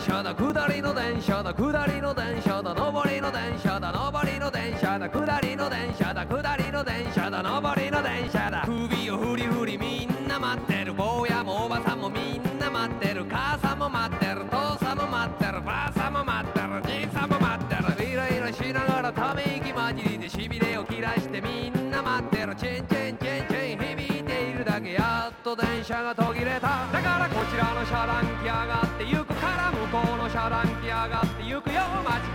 車だ下りの電車だ下りの電車だ上りの電車だ上りの電車だ下りの電車だ下りの電車だ上りの電車だ首を振り振りみんな待ってる坊やもおばさんもみんな待ってる母さんも待ってる父さんも待ってるばあさんも待ってるじいさんも待ってるイライラしながらため息混じりでしびれを切らしてみんな待ってるチェンチェンチェンチェン響いているだけやっと電車が途切れた